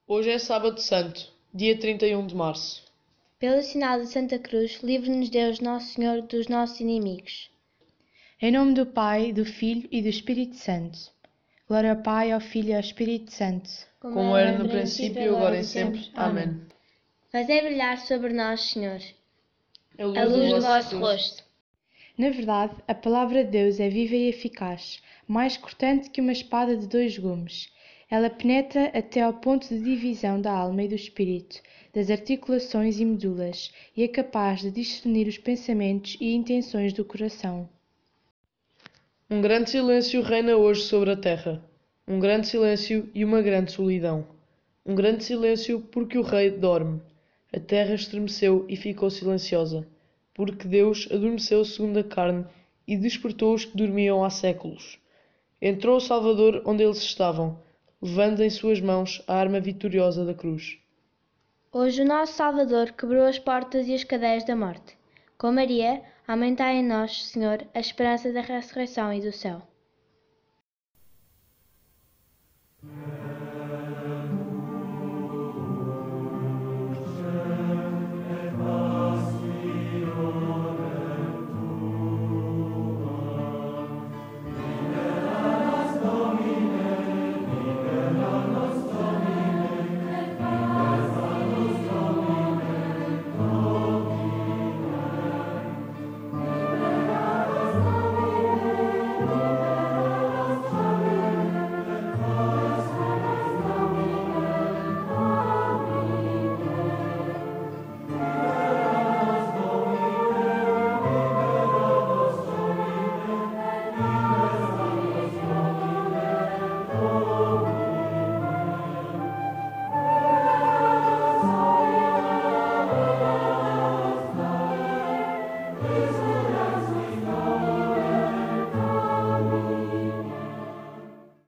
Hoje é sábado santo, dia 31 de março. Pelo sinal de Santa Cruz, livre-nos Deus Nosso Senhor dos nossos inimigos. Em nome do Pai, do Filho e do Espírito Santo. Glória ao Pai, ao Filho e ao Espírito Santo. Como era no princípio, agora e sempre. Amém. Fazei brilhar sobre nós, Senhor, A a luz do vosso Cristo. rosto. Na verdade, a palavra de Deus é viva e eficaz, mais cortante que uma espada de 2 gumes. Ela penetra até ao ponto de divisão da alma e do espírito, das articulações e medulas, e é capaz de discernir os pensamentos e intenções do coração. Um grande silêncio reina hoje sobre a terra. Um grande silêncio e uma grande solidão. Um grande silêncio porque o rei dorme. A terra estremeceu e ficou silenciosa, porque Deus adormeceu segundo a carne e despertou os que dormiam há séculos. Entrou o Salvador onde eles estavam, levando em suas mãos a arma vitoriosa da cruz. Hoje o nosso Salvador quebrou as portas e as cadeias da morte. Com Maria, aumentai em nós, Senhor, a esperança da ressurreição e do céu.